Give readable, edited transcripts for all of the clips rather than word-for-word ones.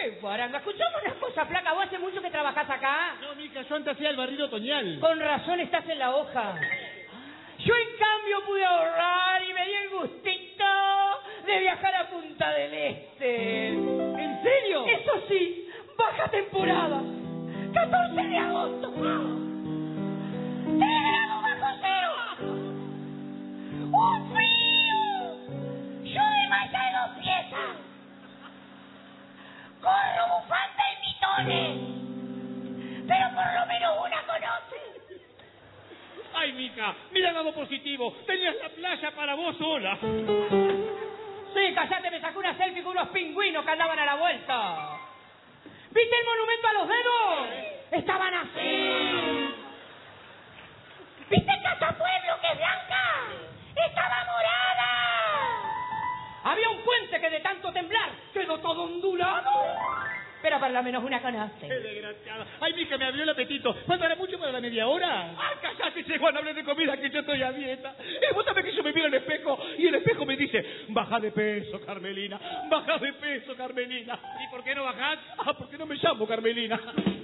¡Qué guaranga! Escuchame una cosa, flaca. ¿Vos hace mucho que trabajás acá? No, mija, yo antes hacía el barrido otoñal. Con razón estás en la hoja. Yo, en cambio, pude ahorrar y me di el gustito de viajar a Punta del Este. ¿En serio? Eso sí, baja temporada. 14 de agosto. 3 grados bajo cero. ¡Un frío! Llueve malla de 2 piezas. Corro bufanda y mitones. Pero por lo menos una conoce. Ay, mija, mira el lado positivo. Tenías la playa para vos sola. Sí, callate, me sacó una selfie con unos pingüinos que andaban a la vuelta. ¿Viste el monumento a los dedos? Estaban así. ¿Viste Casa Pueblo, que es blanca? Estaba morada. Había un puente que de tanto temblar quedó todo ondulado. Pero por lo menos una conoce. ¡Qué desgraciada! ¡Ay, mija, me abrió el apetito! ¿Faltará mucho para la media hora? ¡Ay, cállate, che, Juan! Hablé de comida, que yo estoy a dieta. Vos sabés que yo me miro al espejo y el espejo me dice: baja de peso, Carmelina. Baja de peso, Carmelina. ¿Y por qué no bajás? Ah, porque no me llamo Carmelina.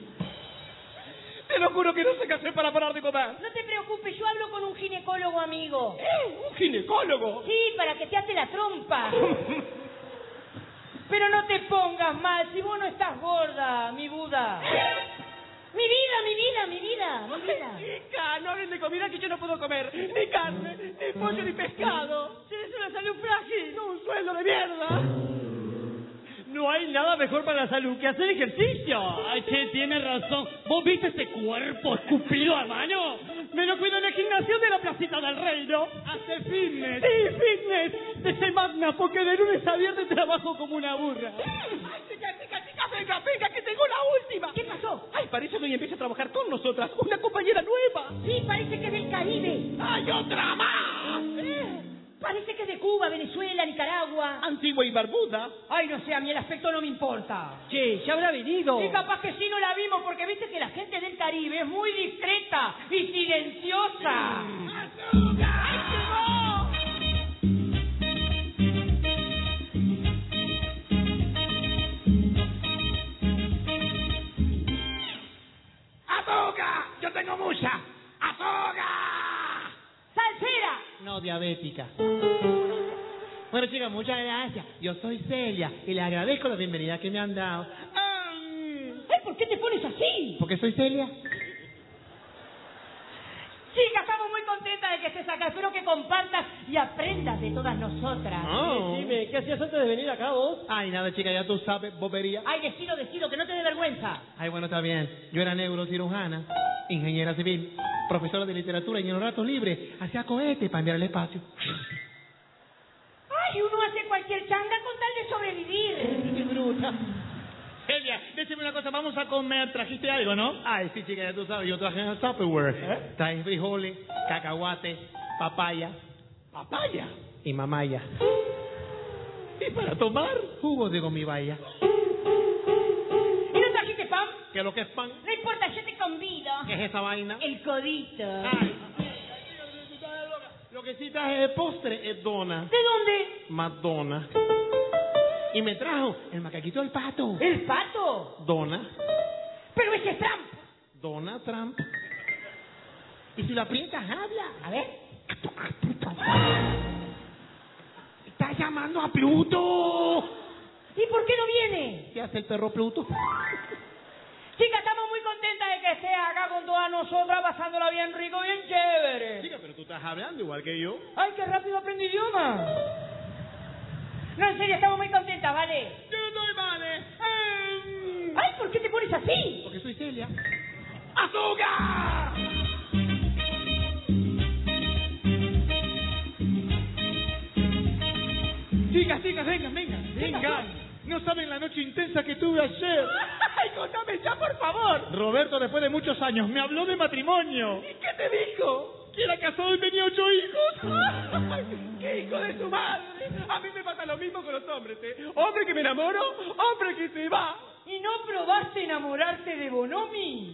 Te lo juro que no sé qué hacer para parar de comer. No te preocupes, yo hablo con un ginecólogo amigo. ¿Un ginecólogo? Sí, para que te ate la trompa. Pero no te pongas mal, si vos no estás gorda, mi Buda. Mi vida, mi vida, mi vida, mi vida. Chica, no hablen de comida que yo no puedo comer. Ni carne, ni pollo, ni pescado. Tienes una salud frágil. No, un sueldo de mierda. No hay nada mejor para la salud que hacer ejercicio. Ay, che, tiene razón. ¿Vos viste ese cuerpo escupido a mano? Me lo cuido en el gimnasio de la Placita del Reino. Hace fitness. Sí, fitness. Ese magna, porque de lunes a viernes trabajo como una burra. Ay, chica, venga, que tengo la última. ¿Qué pasó? Ay, parece que hoy empieza a trabajar con nosotras. Una compañera nueva. Sí, parece que es del Caribe. ¡Hay otra más! Parece que es de Cuba, Venezuela, Nicaragua. Antigua y Barbuda. Ay, no sé, a mí el aspecto no me importa. Che, ya habrá venido. Sí, capaz que sí no la vimos, porque viste que la gente del Caribe es muy discreta y silenciosa. ¡Azúcar! ¡Ay, ¡azúcar! ¡Yo tengo mucha! ¡Azúcar! ¡Salsera! No, diabética. Bueno, chicas, muchas gracias. Yo soy Celia y les agradezco la bienvenida que me han dado. Ay, ¿por qué te pones así? ¿Por qué soy Celia? Chica, estamos muy contentas de que estés acá. Espero que compartas y aprendas de todas nosotras. Oh. Dime, ¿qué hacías antes de venir acá vos? Ay, nada, chica, ya tú sabes, bobería. Ay, decido, que no te dé vergüenza. Ay, bueno, está bien. Yo era neurocirujana, ingeniera civil, profesora de literatura y en los ratos libres hacía cohetes para enviar al espacio. Ay, uno hace cualquier changa con tal de sobrevivir. ¡Qué bruta! Celia, déjame una cosa, vamos a comer. ¿Trajiste algo, no? Ay, sí, chica, ya tú sabes, yo traje el Tupperware. Traje frijoles, cacahuate, papaya ¿Papaya? y mamaya. ¿Y para tomar? Jugo de gomibaya. ¿Y no trajiste pan? ¿Qué es lo que es pan? No importa, yo te convido. ¿Qué es esa vaina? El codito. Ay, lo que sí traje de postre es dona. ¿De dónde? Madonna. Y me trajo el macaquito del pato. ¿El pato? Dona. Pero ese es Trump. Donald Trump. Y si la aprietas, habla. A ver. Está llamando a Pluto. ¿Y por qué no viene? ¿Qué hace el perro Pluto? Chica, estamos muy contentas de que estés acá con todas nosotras, pasándola bien rico, bien chévere. Chica, pero tú estás hablando igual que yo. Ay, qué rápido aprendí idioma. No, en serio, estamos muy contentas, ¿vale? Yo no vale. Ay, ¿por qué te pones así? Porque soy Celia. ¡Azúcar! Chicas, vengan. No saben la noche intensa que tuve ayer. Ay, contame ya, por favor. Roberto, después de muchos años, me habló de matrimonio. ¿Y qué te dijo? Que era casado y tenía 8 hijos. Ay, ¡qué hijo de su madre! A mí me pasa lo mismo con los hombres, ¿eh? Hombre que me enamoro, hombre que se va. ¿Y no probaste enamorarte de Bonomi?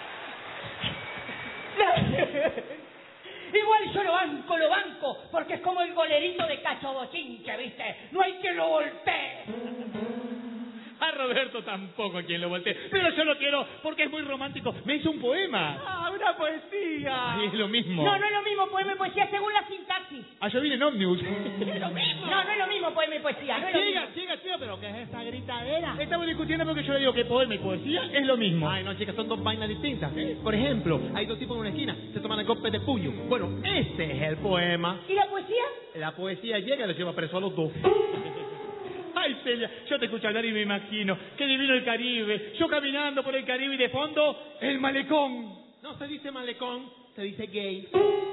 Igual yo lo banco, porque es como sombrerito de cacho bochinche, ¿viste? No hay que lo voltee. A Roberto tampoco quien lo voltee. Pero yo lo quiero porque es muy romántico. Me hizo un poema. ¡Ah, una poesía! Ay, es lo mismo. No, no es lo mismo poema y poesía según la sintaxis. Ah, yo vine en ómnibus. Es lo mismo. No, no es lo mismo poema y poesía. No es lo mismo. Chica, pero ¿qué es esa gritadera? Estamos discutiendo porque yo le digo que poema y poesía es lo mismo. Ay, no, chicas, son dos vainas distintas. Por ejemplo, hay dos tipos en una esquina, se toman el golpe de puño. Bueno, ese es el poema. ¿Y la poesía? La poesía llega y los lleva preso a los dos. Ay, Celia, yo te escucho hablar y me imagino. Qué divino el Caribe. Yo caminando por el Caribe y de fondo, el malecón. No se dice malecón, se dice gay.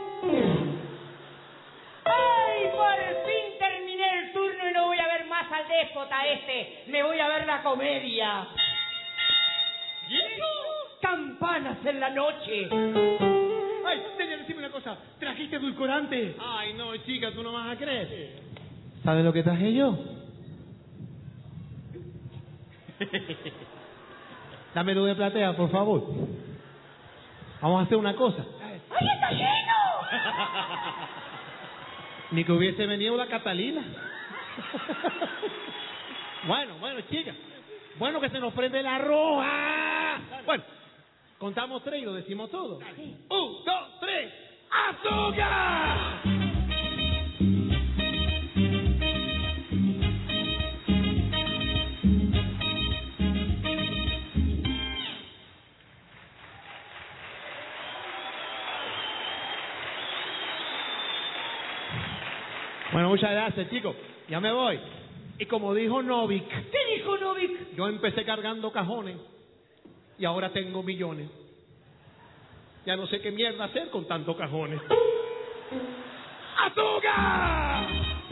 ¡Ay, por fin terminé el turno y no voy a ver más al déspota este! ¡Me voy a ver la comedia! ¿Y eso? ¡Campanas en la noche! Ay, Celia, decime una cosa. ¿Trajiste edulcorante? Ay, no, chica, tú no vas a creer. ¿Sabes lo que traje yo? Dame luz de platea, por favor. Vamos a hacer una cosa. ¡Ay, está lleno! Ni que hubiese venido la Catalina. Bueno, chica. Bueno que se nos prende la roja. Bueno, contamos tres y lo decimos todo. 1, 2, 3. ¡Azúcar! Bueno, muchas gracias, chicos. Ya me voy. Y como dijo Novik, ¿Qué dijo Novik? yo empecé cargando cajones y ahora tengo millones. Ya no sé qué mierda hacer con tantos cajones. ¡Azúcar!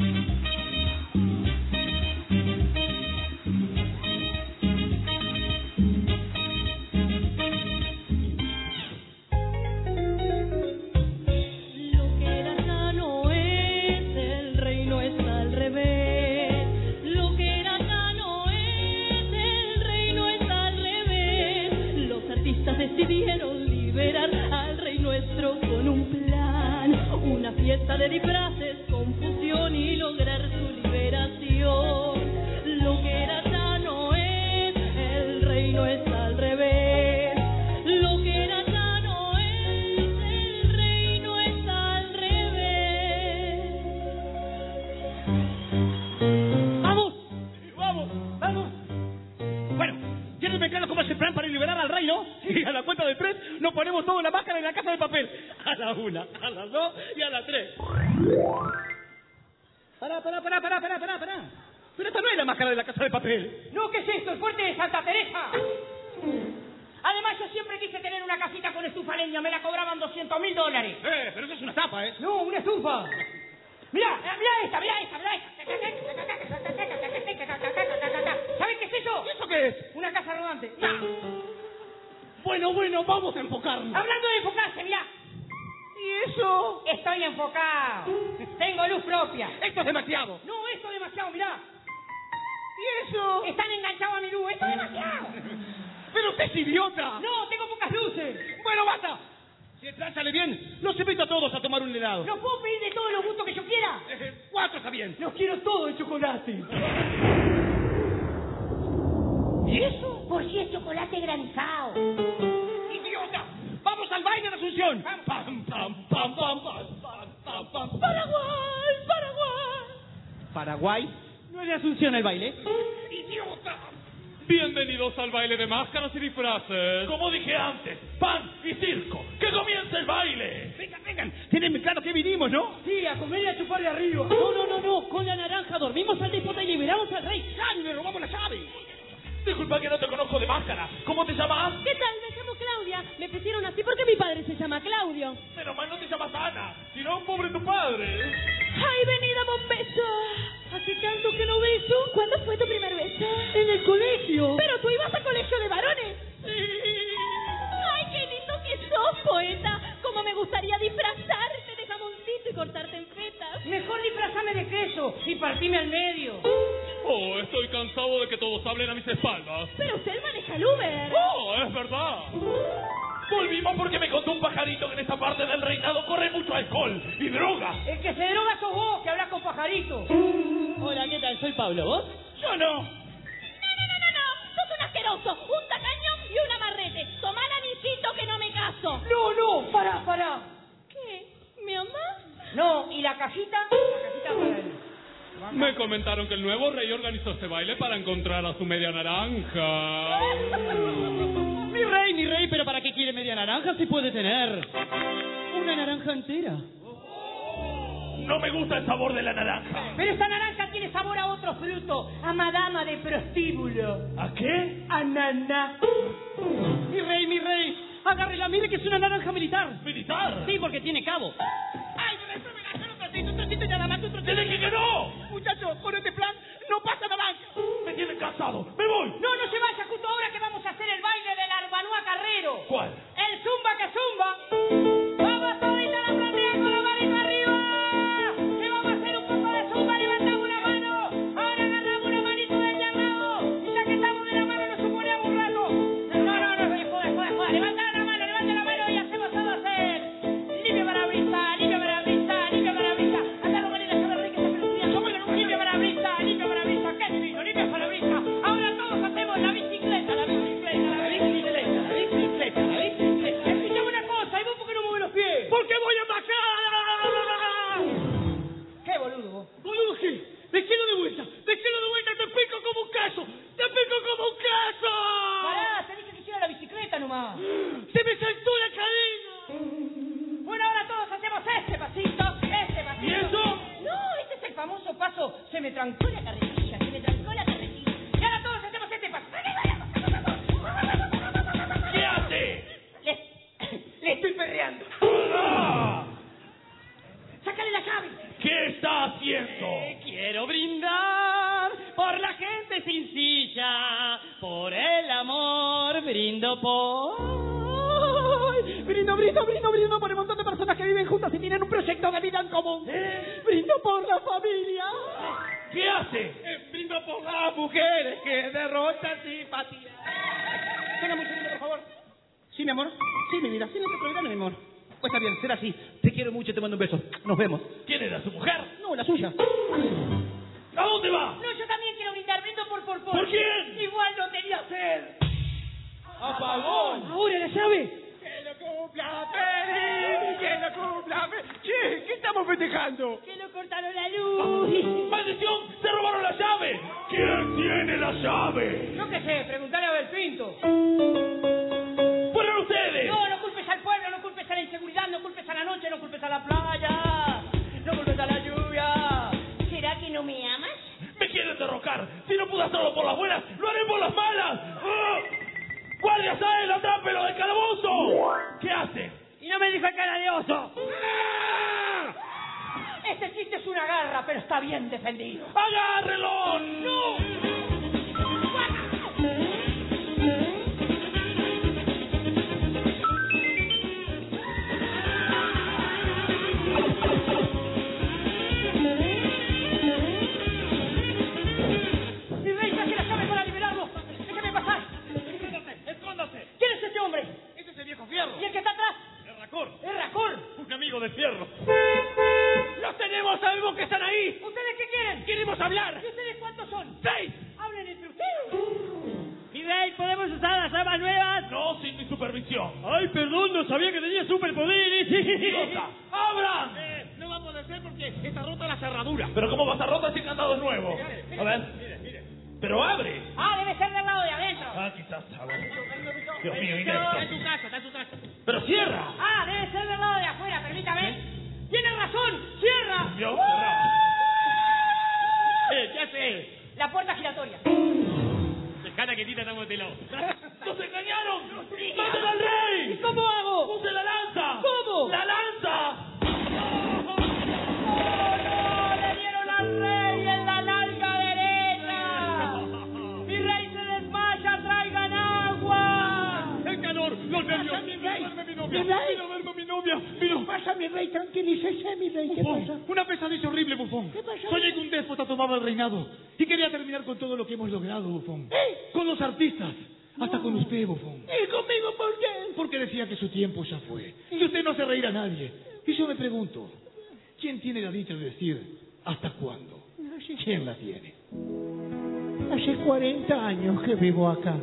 Decidieron liberar al rey nuestro con un plan, una fiesta de disfraces, confusión y lograr su liberación. Lo que era ya no es, el reino está al revés. Lo que era ya no es, el reino está al revés. ¡Vamos! ¡Vamos! Bueno, llévenme claro cómo es el plan para liberar al rey, ¿no? Y a la cuenta de 3 nos ponemos toda la máscara en la casa de papel. A la 1, a la 2 y a la 3. Pará. Pero esta no es la máscara de la casa de papel. No, ¿qué es esto? ¡El fuerte de Santa Teresa! Además, yo siempre quise tener una casita con estufa leña. Me la cobraban $200.000. Pero eso es una tapa, ¿eh? No, una estufa. Mirá esta. ¿Sabes qué es eso? ¿Eso qué es? Una casa rodante. Bueno, vamos a enfocarnos. Hablando de enfocarse, mirá. ¿Y eso? Estoy enfocado. Tengo luz propia. Esto es demasiado. No, esto es demasiado, mirá. ¿Y eso? Están enganchados a mi luz. Esto es demasiado. Pero usted es idiota. No, tengo pocas luces. Bueno, basta. Si el plan sale bien, los invito a todos a tomar un helado. ¿No puedo pedir de todos los gustos que yo quiera? 4 está bien. Los quiero todo de chocolate. ¿Y eso? Por si es chocolate granizado. ¡Idiota! ¡Vamos al baile de Asunción! ¡Pam, pam! ¡Paraguay! Paraguay. ¿No es de Asunción el baile? ¡Idiota! Bienvenidos al baile de máscaras y disfraces. Como dije antes, pan y circo. ¡Que comience el baile! Vengan. Tienen claro que vinimos, ¿no? Sí, a comer y a chupar de arriba. No. Con la naranja dormimos al déspota y liberamos al rey. ¡Ay, le robamos la llave! Disculpa que no te conozco de máscara. ¿Cómo te llamas? ¿Qué tal? Me llamo Claudia. Me pusieron así porque mi padre se llama Claudio. Pero mal no te llamas Ana, sino un pobre tu padre. ¡Ay, vení, dame un beso! ¿Hace tanto que no beso? ¿Cuándo fue tu primer beso? En el colegio. Pero tú ibas a colegio de varones. ¡Ay, qué lindo que sos, poeta! ¡Cómo me gustaría disfrazarte de jamoncito y cortarte en fetas! Mejor disfrazame de queso y partime al medio. Oh, estoy cansado de que todos hablen a mis espaldas. Pero usted maneja el Uber. ¡Oh, es verdad! Volvimos porque me contó un pajarito que en esta parte del reinado corre mucho alcohol y droga. El que se droga sos vos, que hablas con Pajarito. Hola, ¿qué tal? Soy Pablo, ¿vos? Yo no. No. Sos un asqueroso, un tacaño y un amarrete. Tomá el anillito que no me caso. No, pará. ¿Qué? ¿Me amás? No, ¿y la cajita? La cajita para él. Me comentaron que el nuevo rey organizó este baile para encontrar a su media naranja. Mi rey, pero ¿para qué quiere media naranja si puede tener una naranja entera? No me gusta el sabor de la naranja. Pero esta naranja tiene sabor a otro fruto, a madama de prostíbulo. ¿A qué? Ananá. Mi rey, agárrela, mire que es una naranja militar. ¿Militar? Sí, porque tiene cabo. ¡Ay, me un trocito y nada más, un trocito! ¡Te dije que no! Muchachos, con este plan no pasa naranja. ¡Me tienen cansado! ¡Me voy! No se vaya justo ahora que vamos a hacer el baile del Arbanoa Carrero. ¿Cuál? El zumba que zumba. Vamos todita la platea con la manito arriba. Que vamos a hacer un poco de zumba. Levantamos una mano. Ahora agarramos una manito del de al lado. Y ya que estamos de la mano nos suponemos un rato. No, joda. Levanta la mano y hacemos todo hacer. Limpia parabrisa. Anda, Romanita, se ve rica esa peluquería. Limpia parabrisa. Qué divino, limpia parabrisa. Ahora todos hacemos la bicicleta. Escuchame una cosa, ¿y vos por qué no mueves los pies? ¿Por qué voy a bajar? Qué boludo vos. ¡Boludo qué! ¡Déjelo de vuelta! ¡Te pico como un caso! Pará, te dije que hiciera la bicicleta nomás. ¡Se me saltó la cadena! Bueno, ahora todos hacemos este pasito. ¿Y eso? No, este es el famoso paso. Se me trancó la carretilla. Y ahora todos hacemos este paso. ¿Qué hace? Le estoy perreando. ¡Ah! ¡Sácale la llave! ¿Qué está haciendo? Quiero brindar por la gente sin silla, por el amor, brindo por el montón de personas que viven juntas y tienen un proyecto de vida en común. Brindo por la familia. ¿Qué hace? Brindo por las mujeres que derrochan simpatía. Venga, muy segundo, por favor. Sí, mi amor. Sí, mi vida. Sí, no te problema, mi amor. Pues está bien, será así. Te quiero mucho, te mando un beso. Nos vemos. ¿Quién era su mujer? No, la suya. ¿A dónde va? No, yo también quiero brindar. Brindo por. ¿Por quién? Igual no tenía sed. ¡Apagón! Ahora la llave. ¡Que lo cumpla feliz! ¡Que lo cumpla feliz! Che, ¿qué estamos festejando? Que lo cortaron la luz. ¡Maldición! ¡Se robaron la llave! ¿Quién tiene la llave? Yo qué sé, preguntale a Belpinto. ¡Fueron ustedes! No culpes al pueblo, no culpes a la inseguridad, no culpes a la noche, no culpes a la playa, no culpes a la lluvia. ¿Será que no me amas? ¡Me quieren derrocar! Si no pude hacerlo por las buenas, ¡lo haré por las malas! ¡Ah! ¡Guardias a él! ¡Atrápelo del calabozo! ¿Qué hace? Y no me dijo cara de oso. Este chiste es una garra, pero está bien defendido. ¡Agárrelo! ¡No! Mi rey, saque la llave para liberarlo. Déjame pasar. ¡Escóndase! ¿Quién es ese hombre? ¡Ese es el viejo Fierro! ¿Y el que está atrás? ¡El Racor! Es Racor. ¡Un amigo de Fierro! ¡Los tenemos! ¡Sabemos que están ahí! ¿Ustedes qué quieren? ¡Queremos hablar! ¿Y ustedes cuántos son? ¡6! Hablen entre ustedes. Mi rey, ¿podemos usar las armas nuevas? No sin mi supervisión. Ay, perdón, no sabía que tenía superpoderes. ¡Idiota! ¡Abran! No va a poder ser porque está rota la cerradura. ¿Pero cómo va a estar rota si el candado es nuevo? A ver. Mire. ¡Pero abre! Ah, debe ser del lado de adentro. Ah, quizás. A ver. Dios mío, inepto. Está en su casa. ¡Pero cierra! Ah, debe ser del lado de afuera, permítame. Tiene razón, cierra. Dios, Ya sé. La puerta giratoria. Dejala quietita, estamos de lado. ¡Nos engañaron! ¡Maten al rey! ¿Cómo hago? ¡Use la lanza! ¿Cómo? ¡La lanza! ¡No! ¡Le dieron al rey en la larga derecha! ¡Mi rey se desmaya! ¡Traigan agua! ¡El calor! ¡Los nervios! mi rey! ¡Duerme mi novia! ¿Mi rey? ¡Vino, duerme mi novia! ¡Vino! Pasa, mi rey, tranquilícese, mi rey. ¿Qué pasa? Bufón, una pesadilla horrible, Bufón. ¿Qué pasa? Soñé que un déspota tomaba el reinado y quería terminar con todo lo que hemos logrado, Bufón. Con los artistas, hasta con usted, Bufón. ¿Y conmigo por qué? Porque decía que su tiempo ya fue y usted no hace reír a nadie. Y yo me pregunto, ¿quién tiene la dicha de decir ¿Hasta cuándo? ¿Quién la tiene? Hace 40 años que vivo acá.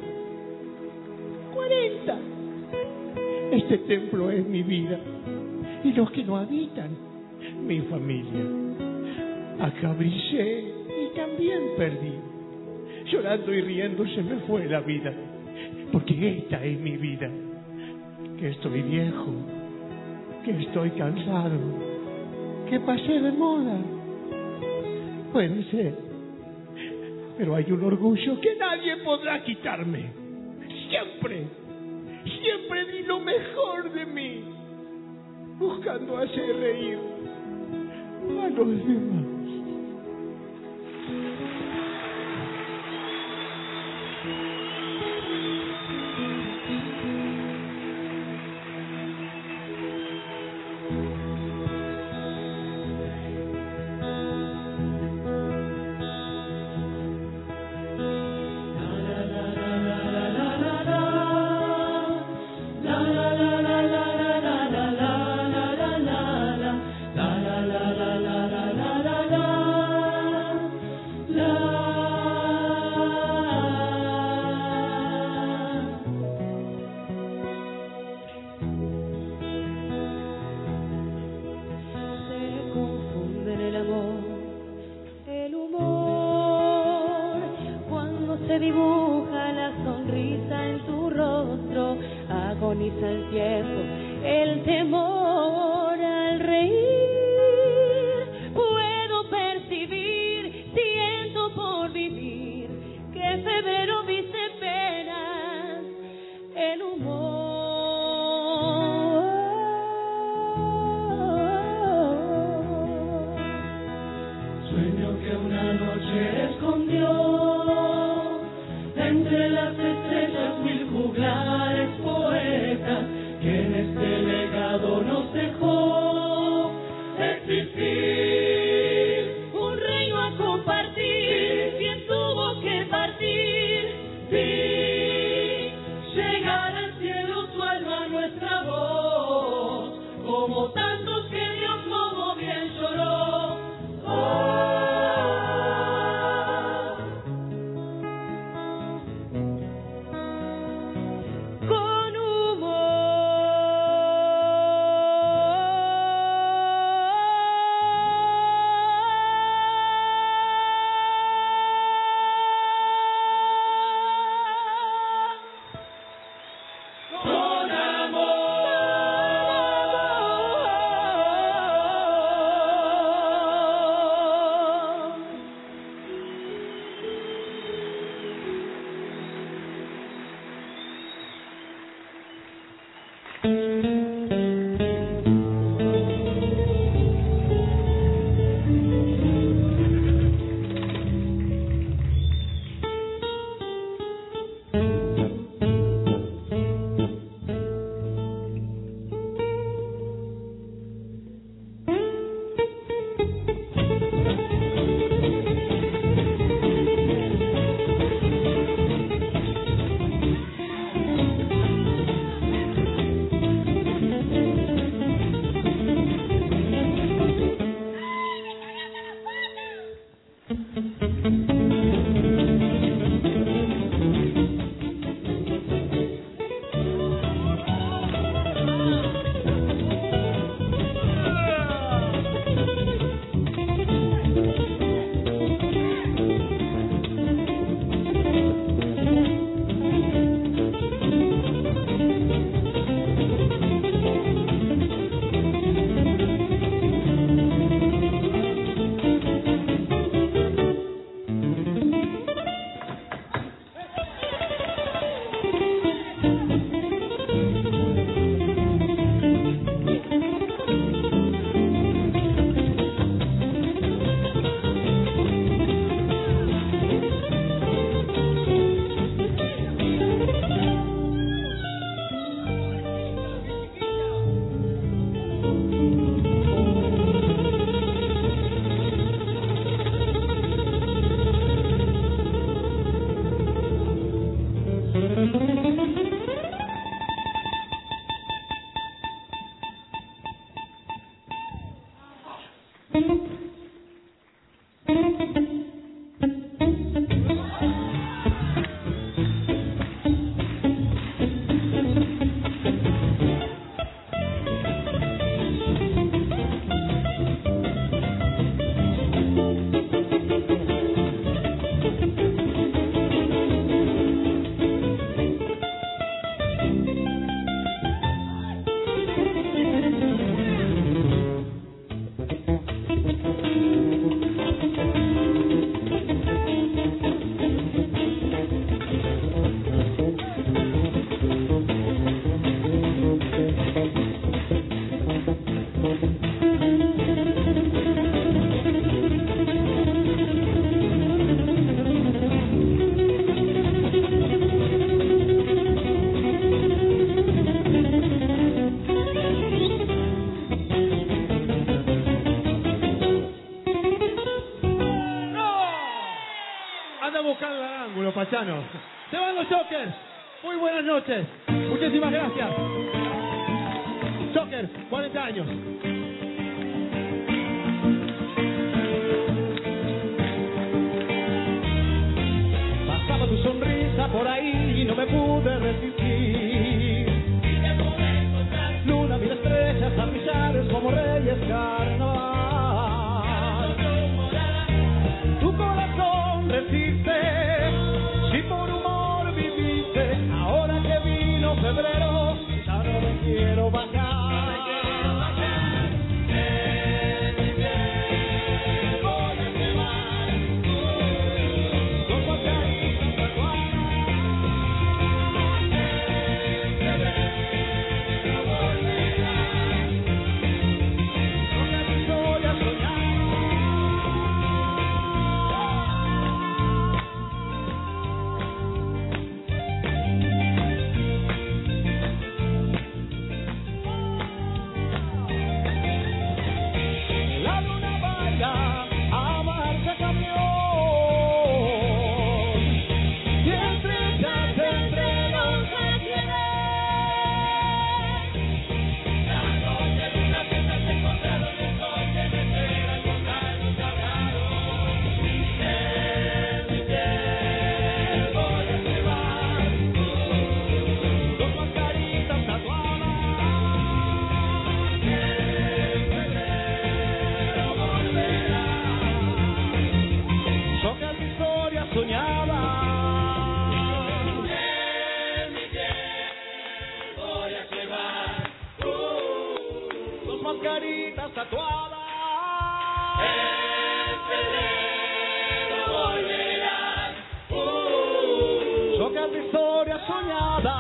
40. Este templo es mi vida. Y los que lo habitan, mi familia. Acá brillé y también perdí. Llorando y riendo se me fue la vida. Porque esta es mi vida. Que estoy viejo. Que estoy cansado. Que pasé de moda. Puede ser. Pero hay un orgullo que nadie podrá quitarme. Siempre di lo mejor de mí, buscando hacer reír a los demás. anda buscando el ángulo, Pachano. Se van los Jokers. Muy buenas noches. Muchísimas gracias. Jokers, 40 años. Pasaba tu sonrisa por ahí y no me pude resistir. Luna, mil estrellas a brillar como reyes carnaval. Tu corazón resiste, si por humor viviste. Ahora que vino febrero, ya no me quiero bajar. Mascaritas tatuadas. En febrero volverán. Socas de historia soñada.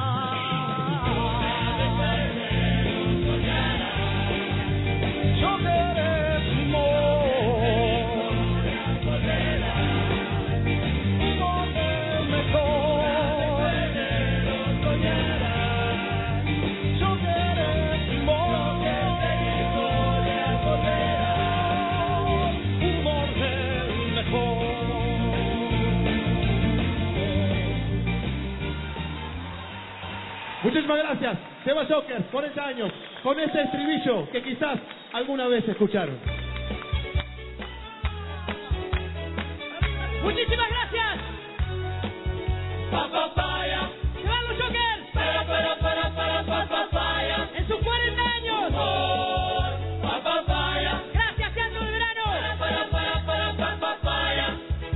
Choqueres humor. Humor del mejor. Choqueres humor. Muchísimas gracias. Seba Jokers, 40 años, con ese estribillo que quizás alguna vez escucharon. Muchísimas gracias. Papaya. Se van los Jokers. Papaya. En sus 40 años. Papaya. Gracias, Teatro de Verano. Papaya.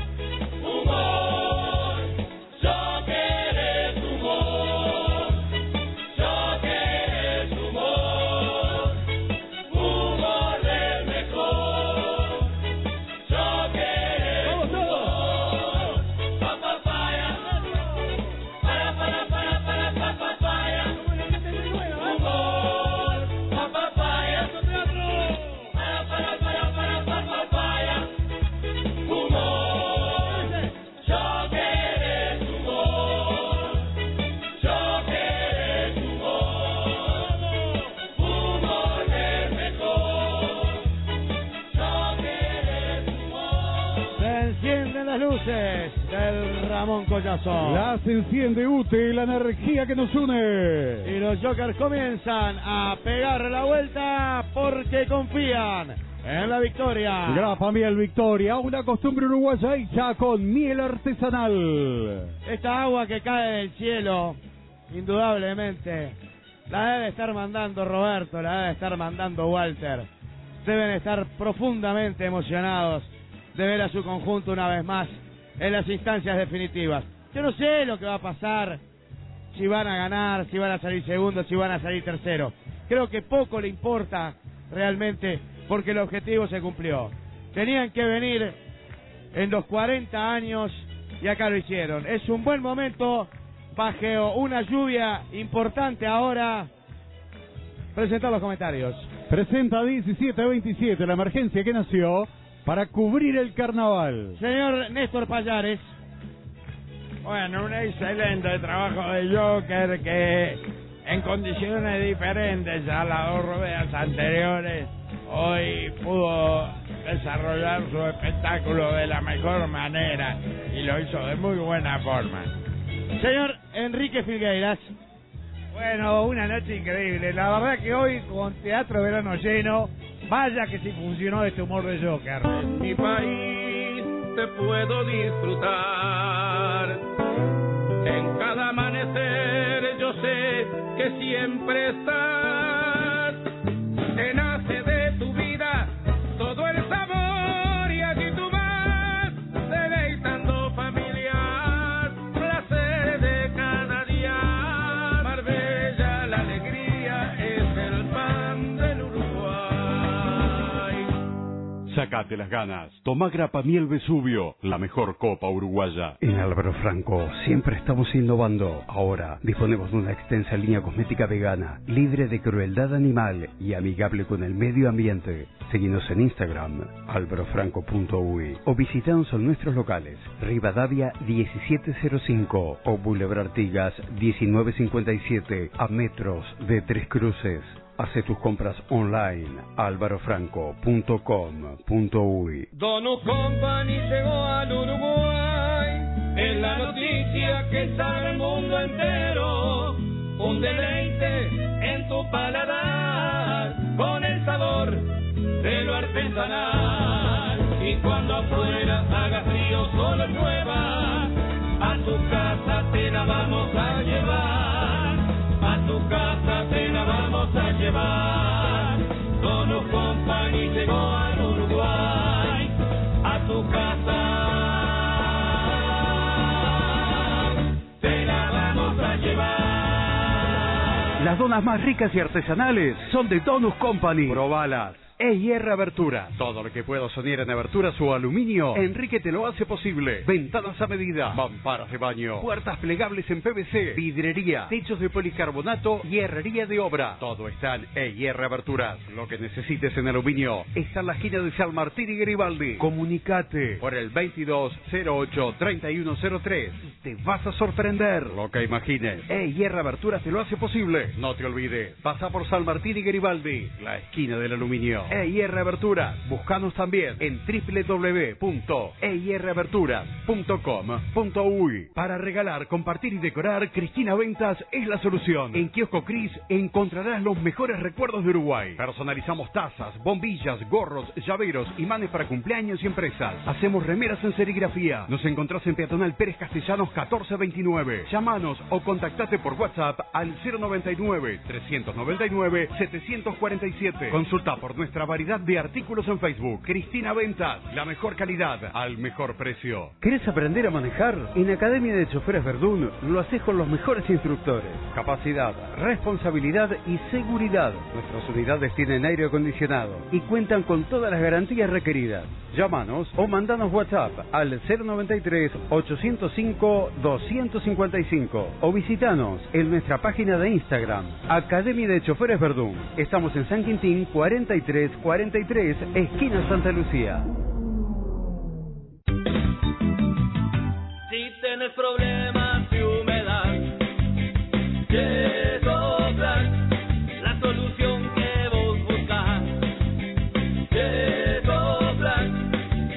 Humor. Jokers humor. Jokers humor. Humor del mejor. Jokers ¡Vamos todos! Papaya. Para papaya. Humor. Papaya. Para papaya. Humor. Jokers humor. Jokers humor. Humor del mejor. Jokers humor. Se encienden las luces del Ramón Collazo. Las enciende UTE, la energía que nos une. Y los Jokers comienzan a pegar la vuelta porque confían en la victoria. Grapa Miel Victoria, una costumbre uruguaya hecha con miel artesanal. Esta agua que cae del cielo, indudablemente, la debe estar mandando Roberto, la debe estar mandando Walter. Deben estar profundamente emocionados de ver a su conjunto una vez más en las instancias definitivas. Yo no sé lo que va a pasar, si van a ganar, si van a salir segundos, si van a salir terceros. Creo que poco le importa realmente porque el objetivo se cumplió. Tenían que venir en los 40 años y acá lo hicieron. Es un buen momento bajo una lluvia importante ahora. Presentar los comentarios. Presenta 1727, la emergencia que nació para cubrir el carnaval. Señor Néstor Payares. Bueno, un excelente trabajo de Joker que en condiciones diferentes a las dos ruedas anteriores hoy pudo desarrollar su espectáculo de la mejor manera y lo hizo de muy buena forma. Señor Enrique Filgueiras. Bueno, una noche increíble. La verdad que hoy con Teatro Verano lleno, vaya que sí funcionó este humor de Joker. En mi país te puedo disfrutar. En cada amanecer yo sé que siempre estás. Te nace de tu vida todo el sabor y allí tú vas deleitando familias, placer de cada día. Marbella, la alegría es el pan del Uruguay. Sácate las ganas. Toma Grapa Miel Vesubio, la mejor copa uruguaya. En Álvaro Franco siempre estamos innovando. Ahora disponemos de una extensa línea cosmética vegana, libre de crueldad animal y amigable con el medio ambiente. Seguinos en Instagram, alvarofranco.uy, o visitanos en nuestros locales, Rivadavia 1705 o Boulevard Artigas 1957, a metros de Tres Cruces. Hace tus compras online, alvarofranco.com.uy. Donut Company llegó al Uruguay, es la noticia que sabe el mundo entero. Un deleite en tu paladar, con el sabor de lo artesanal. Y cuando afuera haga frío, solo llueva, a tu casa te la vamos a llevar. A tu casa te la vamos a llevar. Donut Company llegó al Uruguay. A tu casa te la vamos a llevar. Las donas más ricas y artesanales son de Donut Company. Probalas. EIR Abertura. Todo lo que puedo soñar en aberturas o aluminio, Enrique te lo hace posible. Ventanas a medida, mamparas de baño, puertas plegables en PVC, vidrería, techos de policarbonato y herrería de obra. Todo está en EIR Aberturas. Lo que necesites en aluminio está en la esquina de San Martín y Garibaldi. Comunicate por el 2208-3103. Te vas a sorprender. Lo que imagines, EIR Aberturas te lo hace posible. No te olvides, pasa por San Martín y Garibaldi, la esquina del aluminio. EIR Aberturas. Búscanos también en www.eiraberturas.com.uy. Para regalar, compartir y decorar, Cristina Ventas es la solución. En Kiosco Cris encontrarás los mejores recuerdos de Uruguay. Personalizamos tazas, bombillas, gorros, llaveros, imanes para cumpleaños y empresas. Hacemos remeras en serigrafía. Nos encontrás en Peatonal Pérez Castellanos 1429. Llámanos o contactate por WhatsApp al 099-399-747. Consulta por nuestra variedad de artículos en Facebook. Cristina Ventas, la mejor calidad al mejor precio. ¿Querés aprender a manejar? En Academia de Choferes Verdún lo haces con los mejores instructores. Capacidad, responsabilidad y seguridad. Nuestras unidades tienen aire acondicionado y cuentan con todas las garantías requeridas. Llámanos o mandanos WhatsApp al 093-805-255 o visitanos en nuestra página de Instagram, Academia de Choferes Verdún. Estamos en San Quintín 4343, esquina Santa Lucía. Si tienes problemas de humedad, Yesoplan, la solución que vos buscas. Yesoplan,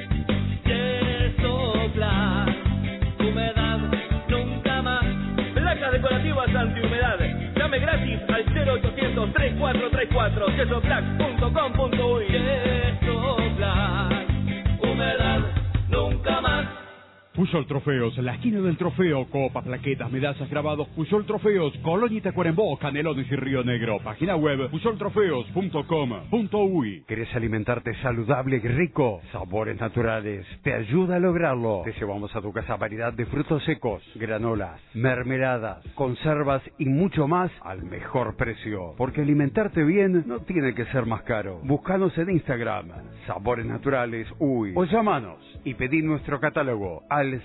Yesoplan, humedad nunca más. Placas decorativas antihumedad. Llame gratis al 0800-3434, yesoplan.com.uy. Yesoplan, humedad nunca más. Puyol Trofeos, la esquina del trofeo, copas, plaquetas, medallas, grabados. Puyol Trofeos, Colonia y Tacuarembó, Canelones y Río Negro. Página web puyoltrofeos.com.uy. ¿Querés alimentarte saludable y rico? Sabores Naturales te ayuda a lograrlo. Te llevamos a tu casa variedad de frutos secos, granolas, mermeladas, conservas y mucho más al mejor precio. Porque alimentarte bien no tiene que ser más caro. Búscanos en Instagram, Sabores Naturales Uy, o llámanos y pedí nuestro catálogo al al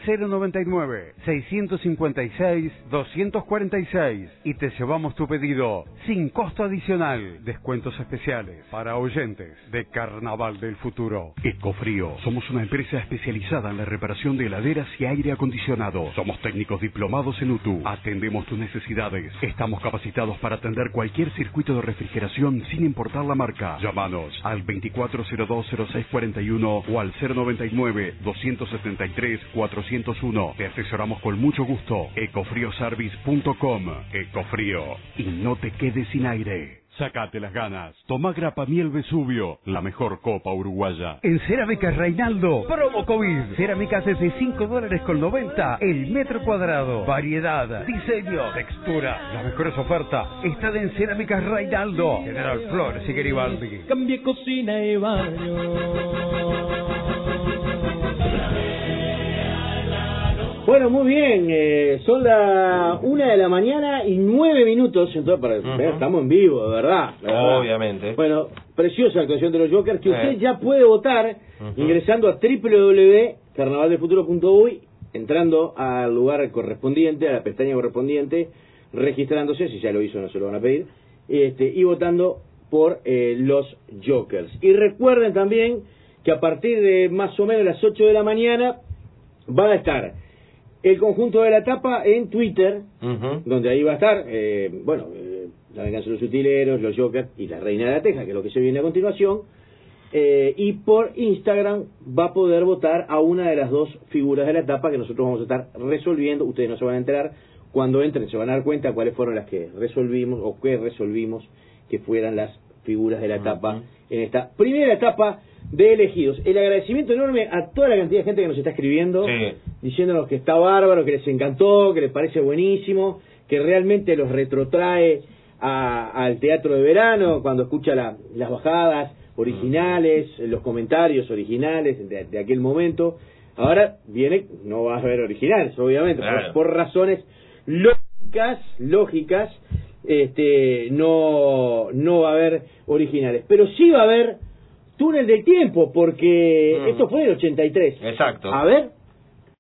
099-656-246 y te llevamos tu pedido sin costo adicional. Descuentos especiales para oyentes de Carnaval del Futuro. Ecofrío. Somos una empresa especializada en la reparación de heladeras y aire acondicionado. Somos técnicos diplomados en UTU. Atendemos tus necesidades. Estamos capacitados para atender cualquier circuito de refrigeración sin importar la marca. Llámanos al 2402-0641 o al 099-273-401. Te asesoramos con mucho gusto. Ecofrioservice.com. Ecofrío. Y no te quedes sin aire. Sacate las ganas. Toma Grapa Miel Vesubio, la mejor copa uruguaya. En Cerámicas Reinaldo, promo COVID. Cerámicas desde $5.90 el metro cuadrado. Variedad, diseño, textura. Las mejores ofertas están en Cerámicas Reinaldo. General Flores y Garibaldi. Cambie cocina y baño. Bueno, muy bien, son las 1:09 a.m, entonces para estamos en vivo, de verdad. Obviamente. Bueno, preciosa actuación de los Jokers, que usted ya puede votar ingresando a www.carnavaldelfuturo.uy, entrando al lugar correspondiente, a la pestaña correspondiente, registrándose, si ya lo hizo no se lo van a pedir, y votando por los Jokers. Y recuerden también que a partir de más o menos las 8 de la mañana va a estar el conjunto de la tapa en Twitter, donde ahí va a estar, la venganza de los utileros, los Jokers y la Reina de la Teja, que es lo que se viene a continuación, y por Instagram va a poder votar a una de las dos figuras de la tapa que nosotros vamos a estar resolviendo. Ustedes no se van a enterar, cuando entren se van a dar cuenta cuáles fueron las que resolvimos o que resolvimos que fueran las figuras de la tapa en esta primera etapa de elegidos. El agradecimiento enorme a toda la cantidad de gente que nos está escribiendo, diciéndonos que está bárbaro, que les encantó, que les parece buenísimo, que realmente los retrotrae al teatro de verano, cuando escucha las bajadas originales, los comentarios originales de aquel momento. Ahora viene, no va a haber originales, obviamente, claro, por razones lógicas, no va a haber originales, pero sí va a haber Túnel del Tiempo, porque esto fue en el 83. Exacto. A ver,